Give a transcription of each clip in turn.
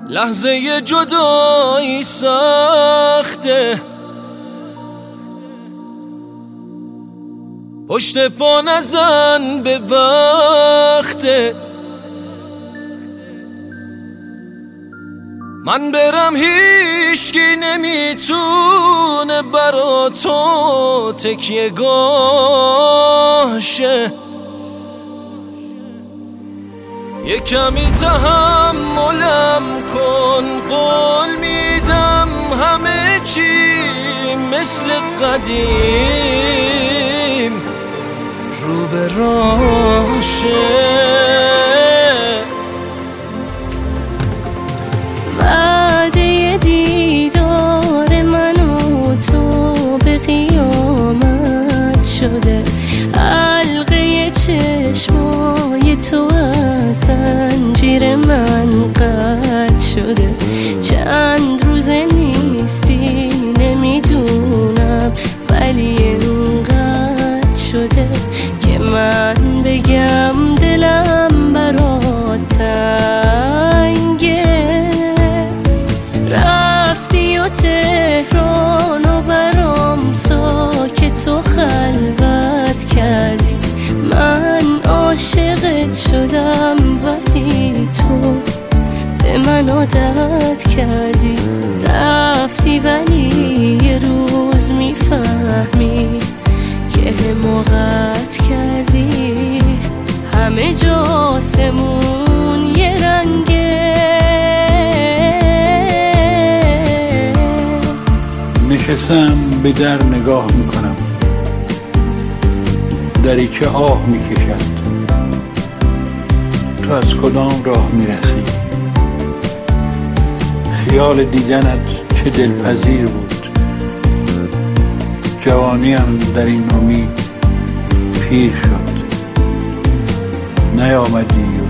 لحظه جدایی سخته، پشت پا نزن به بختت. من برم هیچکی نمیتونه برا تو تکیه گاه شه. یه کمی تحملم کن، قول میدم همه چی مثل قدیم رو به راه شه. وعده دیدار من و تو به قیامت شده، حلقه چشمای تو از زنجیر من قطع شده. چند روزه نیستی نمیدونم، ولی اینقدر شده که من بگم دلم برات تنگه. رفتی و تهران و برام ساکت و خلوت کردی. من عاشقت شدم ولی تو به من عادت کردی. رفتی ولی یه روز میفهمی که حماقت کردی. همه جا آسمون یه رنگه. نشستم به در نگاه میکنم، دری که آه میکشد. تو از کدام راه میرسی؟ خیال دیدنت چه دلپذیر بود. جوانیم در این امید پیر شد، نیامدی و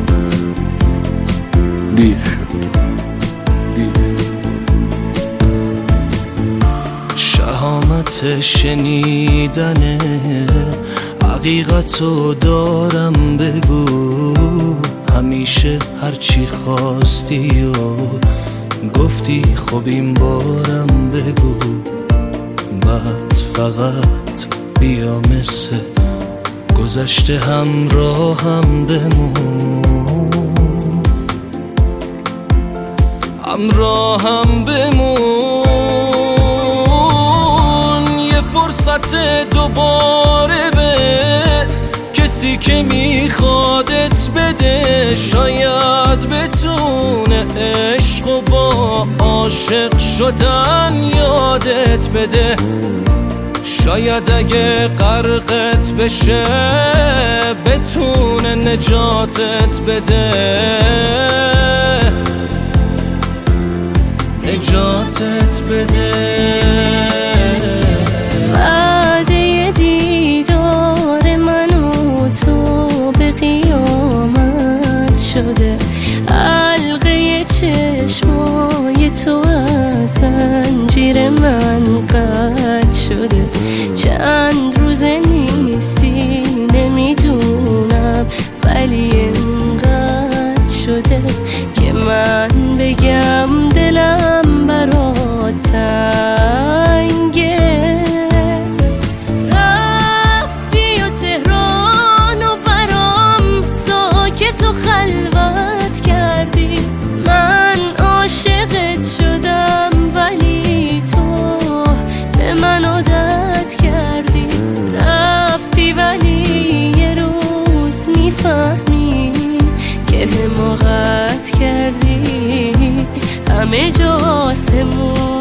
دیر شد. شهامت شنیدن حقیقتو دارم، بگو همیشه هرچی خواستی و گفتی خب این بارم بگو. بعد فقط بیا مثل گذشته همراهم بمون، همراهم بمون. یه فرصت دوباره به کسی که میخوادت بده، شاید بتونه عشق و با عاشق شدن یادت بده. شاید اگه غرقت بشه بتونه نجاتت بده، نجاتت بده. وعده دیدار من و تو به قیامت شده، حلقه چشمای تو از زنجیر من قطع شده. چند روزه نیستی نمیدونم، ولی اینقدر شده که من بگم دلم برات تنگه. رفتی و تهران و برام ساکت و خلوت کردی. من عاشقت شدم ولی تو به من عادت کردی. رفتی ولی یه روز میفهمی که حماقت کردی. همه جا آسمون